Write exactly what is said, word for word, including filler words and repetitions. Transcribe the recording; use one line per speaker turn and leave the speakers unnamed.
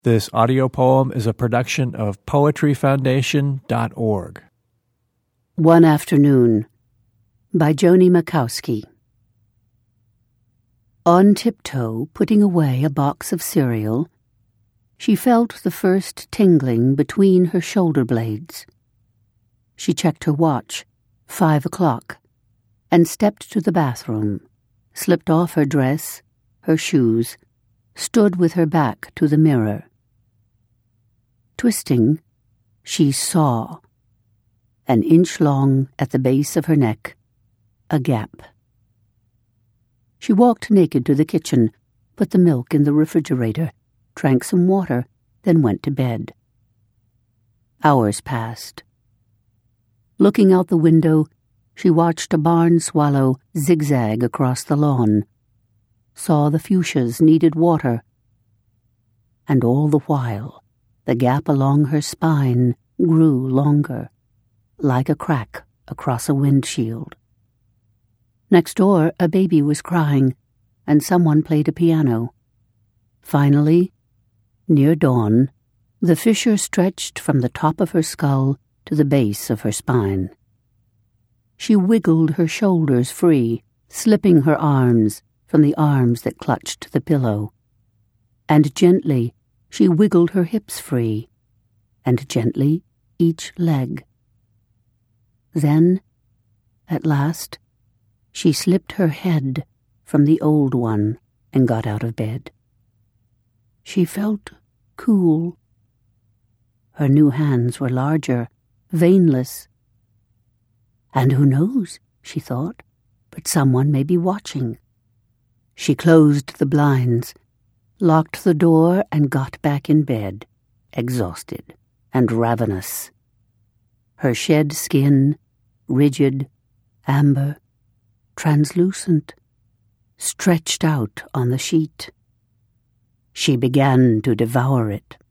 This audio poem is a production of poetry foundation dot org.
One Afternoon by Joni Mikowski. On tiptoe, putting away a box of cereal, she felt the first tingling between her shoulder blades. She checked her watch, five o'clock, and stepped to the bathroom, slipped off her dress, her shoes, stood with her back to the mirror. Twisting, she saw, an inch long at the base of her neck, a gap. She walked naked to the kitchen, put the milk in the refrigerator, drank some water, then went to bed. Hours passed. Looking out the window, she watched a barn swallow zigzag across the lawn, saw the fuchsias needed water, and all the while the gap along her spine grew longer, like a crack across a windshield. Next door, a baby was crying, and someone played a piano. Finally, near dawn, the fissure stretched from the top of her skull to the base of her spine. She wiggled her shoulders free, slipping her arms from the arms that clutched the pillow, and gently she wiggled her hips free, and gently each leg. Then, at last, she slipped her head from the old one and got out of bed. She felt cool. Her new hands were larger, veinless. And who knows, she thought, but someone may be watching. She closed the blinds, locked the door, and got back in bed, exhausted and ravenous. Her shed skin, rigid, amber, translucent, stretched out on the sheet. She began to devour it.